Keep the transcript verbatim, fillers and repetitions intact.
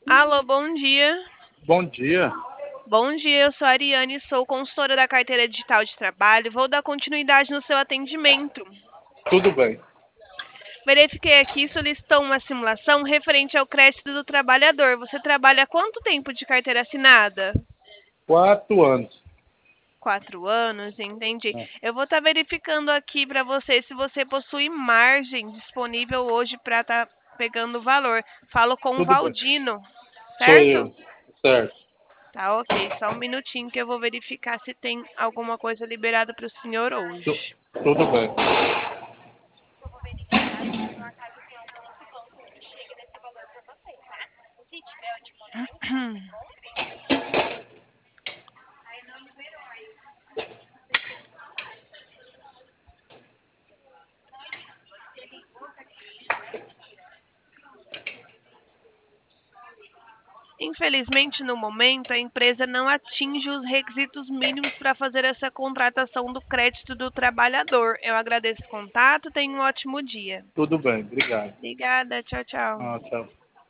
Alô, bom dia. Bom dia. Bom dia, eu sou a Ariane, sou consultora da carteira digital de trabalho. Vou dar continuidade no seu atendimento. Tudo bem. Verifiquei aqui, solicitou uma simulação referente ao crédito do trabalhador. Você trabalha há quanto tempo de carteira assinada? Quatro anos. Quatro anos, entendi. É, Eu vou estar verificando aqui para você se você possui margem disponível hoje para estar pegando o valor. Falo com o tudo bem. Valdino, Sou certo? eu. Certo. Tá, ok. Só um minutinho que eu vou verificar se tem alguma coisa liberada para o senhor Tu- hoje. tudo bem. Infelizmente, no momento, a empresa não atinge os requisitos mínimos para fazer essa contratação do crédito do trabalhador. Eu agradeço o contato, tenha um ótimo dia. Tudo bem. Obrigado. Obrigada, tchau, tchau. Ah, tchau.